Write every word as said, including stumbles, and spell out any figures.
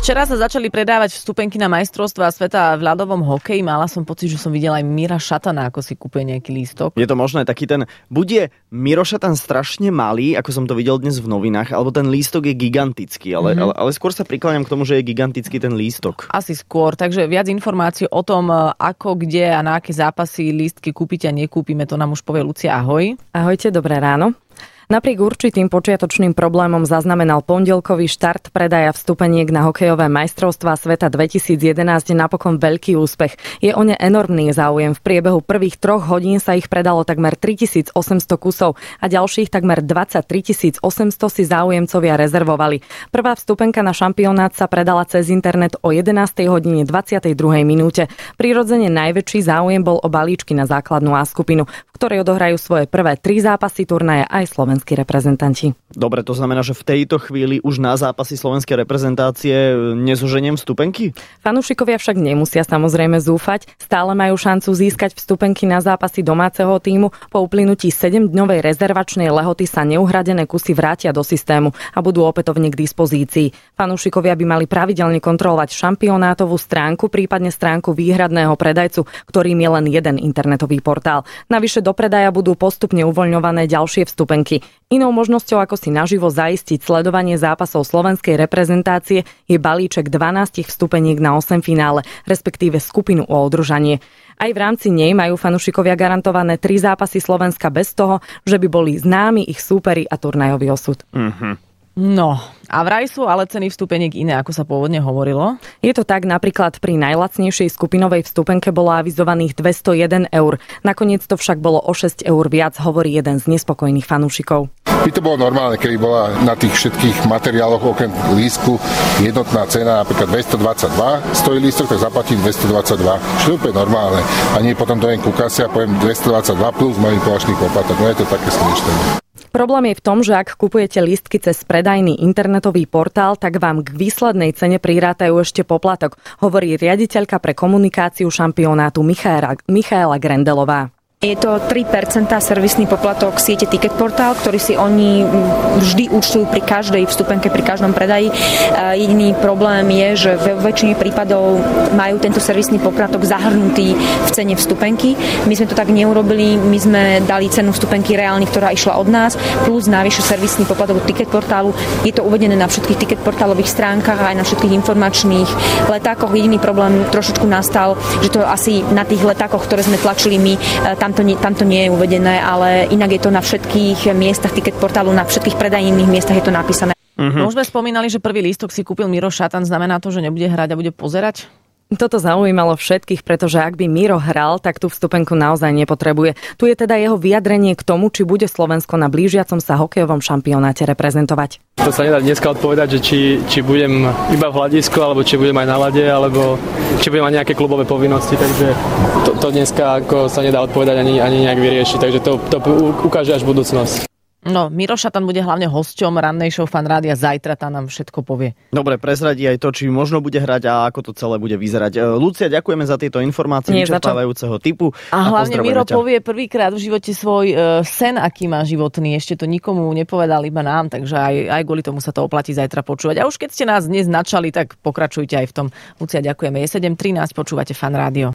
Včera sa začali predávať vstupenky na majstrovstvá sveta v ľadovom hokeji. Mala som pocit, že som videla aj Mira Šatana, ako si kúpe nejaký lístok. Je to možné, taký ten, buď je Miro Šatan strašne malý, ako som to videl dnes v novinách, alebo ten lístok je gigantický, ale, mm-hmm. ale, ale skôr sa prikláňam k tomu, že je gigantický ten lístok. Asi skôr, takže viac informácií o tom, ako, kde a na aké zápasy lístky kúpite a nekúpime, to nám už povie Lucia. Ahoj. Ahojte, dobré ráno. Napriek určitým počiatočným problémom zaznamenal pondelkový štart predaja vstupeniek na hokejové majstrovstvá sveta dvetisícjedenásť napokon veľký úspech. Je o ne enormný záujem. V priebehu prvých troch hodín sa ich predalo takmer tritisícosemsto kusov a ďalších takmer dvadsaťtri tisíc osemsto si záujemcovia rezervovali. Prvá vstupenka na šampionát sa predala cez internet o jedenástej hodine dvadsiatej druhej minúte. Prirodzene najväčší záujem bol o balíčky na základnú A skupinu, v ktorej odohrajú svoje prvé tri zápasy turnaje aj Slovensko. Reprezentanti. Dobre, to znamená, že v tejto chvíli už na zápasy slovenskej reprezentácie nezoženiem vstupenky? Fanúšikovia však nemusia samozrejme zúfať. Stále majú šancu získať vstupenky na zápasy domáceho tímu. Po uplynutí sedemdňovej rezervačnej lehoty sa neuhradené kusy vrátia do systému a budú opätovne k dispozícii. Fanúšikovia by mali pravidelne kontrolovať šampionátovú stránku, prípadne stránku výhradného predajcu, ktorým je len jeden internetový portál. Navyše do predaja budú postupne uvoľňované ďalšie vstupenky. Inou možnosťou, ako si naživo zaistiť sledovanie zápasov slovenskej reprezentácie, je balíček dvanásť vstupeniek na osem finále, respektíve skupinu o udržanie. Aj v rámci nej majú fanúšikovia garantované tri zápasy Slovenska bez toho, že by boli známi ich súperi a turnajový osud. Mhm. No, a vraj sú ale ceny vstupeniek iné, ako sa pôvodne hovorilo? Je to tak, napríklad pri najlacnejšej skupinovej vstupenke bolo avizovaných dvestojeden eur. Nakoniec to však bolo o šesť eur viac, hovorí jeden z nespokojných fanúšikov. By to bolo normálne, keby bola na tých všetkých materiáloch okrem lístku jednotná cena, napríklad dvestodvadsaťdva stojí lístok, tak zaplatím dvestodvadsaťdva. Čo je úplne normálne. A nie potom dojem ku kase a poviem dvestodvadsaťdva plus manipulačný poplatok. No je to také smiešné. Problém je v tom, že ak kupujete lístky cez predajný internetový portál, tak vám k výslednej cene prirátajú ešte poplatok, hovorí riaditeľka pre komunikáciu šampionátu Michaela, Michaela Grendelová. Je to tri percentá servisný poplatok siete Ticketportal, ktorý si oni vždy účtujú pri každej vstupenke, pri každom predaji. Jediný problém je, že ve väčšine prípadov majú tento servisný poplatok zahrnutý v cene vstupenky. My sme to tak neurobili, my sme dali cenu vstupenky reálne, ktorá išla od nás, plus navyše servisný poplatok Ticketportálu. Je to uvedené na všetkých Ticketportálových stránkach a aj na všetkých informačných letákoch. Jediný problém trošičku nastal, že to asi na tých letákoch, ktoré sme tlačili my, tam to, nie, tam to nie je uvedené, ale inak je to na všetkých miestach Ticketportálu, na všetkých predajných miestach je to napísané. Uh-huh. Už sme spomínali, že prvý lístok si kúpil Miro Šatan. Znamená to, že nebude hrať a bude pozerať? Toto zaujímalo všetkých, pretože ak by Miro hral, tak tú vstupenku naozaj nepotrebuje. Tu je teda jeho vyjadrenie k tomu, či bude Slovensko na blížiacom sa hokejovom šampionáte reprezentovať. To sa nedá dneska odpovedať, že či, či budem iba v hľadisku, alebo či budem aj na ľade, alebo či budem mať nejaké klubové povinnosti, takže to, to dneska ako sa nedá odpovedať ani, ani nejak vyriešiť, takže to, to ukáže až budúcnosť. No, Miro Šatan bude hlavne hosťom rannej show Fan Rádia. Zajtra tá nám všetko povie. Dobre, prezradí aj to, či možno bude hrať a ako to celé bude vyzerať. Lucia, ďakujeme za tieto informácie vyčerpávajúceho typu. A, a hlavne Miro ťa. povie prvýkrát v živote svoj uh, sen, aký má životný. Ešte to nikomu nepovedal, iba nám, takže aj, aj kvôli tomu sa to oplatí zajtra počúvať. A už keď ste nás dnes načali, tak pokračujte aj v tom. Lucia, ďakujeme. Je sedem trinásť, počúvate Fan Rádio.